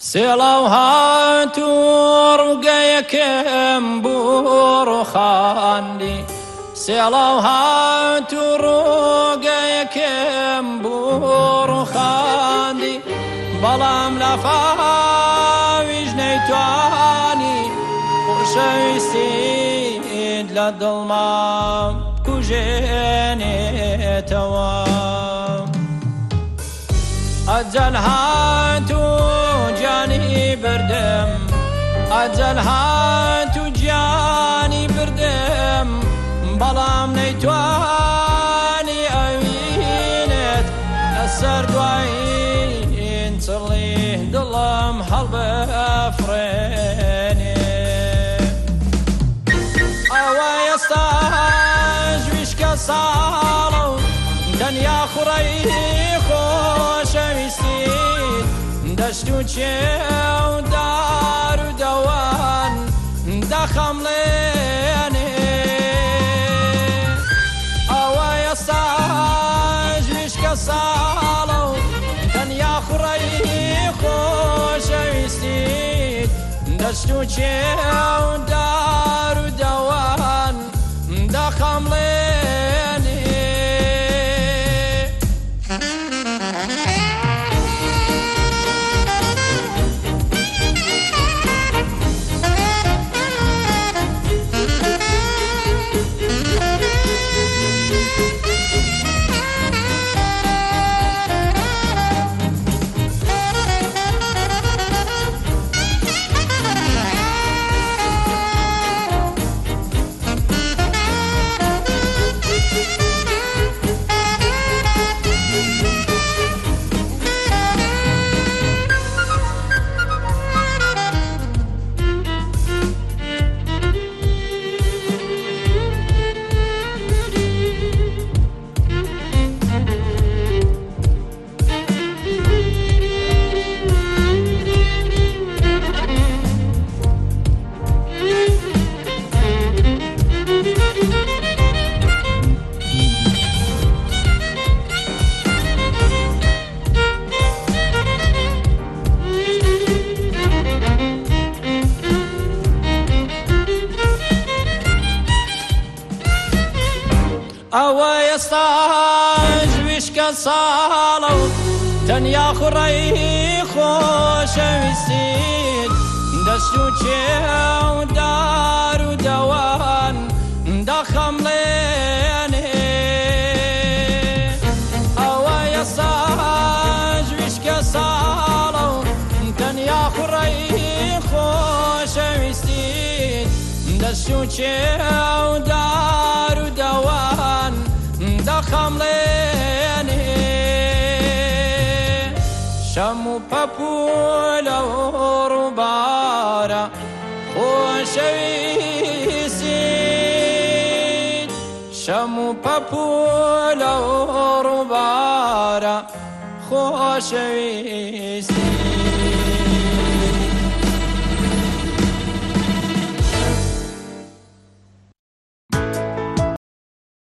سێڵاو هاتوو ڕووگەیەکم بوو ڕووخاندی سێڵاو هاتوو ڕووگەیەکم بوو ڕووخاندی بەڵام لە فاویش نەیتوانی خۆشەویستیت لە دڵمام بکوژێنێتەوە ئەجەل هاتوو گیانی بردم ئەجەل هاتوو گیانی بردم بەڵام نەیتوانی ئەوینێت لەسەر دوایین چڵی دڵم هەڵبەفڕێنێ ئەوە ئێستاش ویشکە ساڵە و دەنیا خوڕەی خۆشەویستیت دەشت و چێو دار و دەوان دەخەمڵێنێ ئەوە ئێستاش ویشکە ساڵە و دەنیا خوڕەی خۆشەویستیت دەشت و چێو دار و دەوان دەخەمڵێنێ ئەوە ئێستاش ویشکە ساڵە و تەنیا خوڕەی خۆشەویستیت دەست و چێو دار و دەوان دەخەمڵێنێ ئەوە ئێستاش ویشکە ساڵە و تەنیا خوڕەی خۆشەویستیت دەست و چێو دار و دەوان دەخەمڵێنێ شەم و پەپوولە و ڕووبارە خۆشەویستیت شەم و پەپوولە و ڕووبارە خۆشەویستی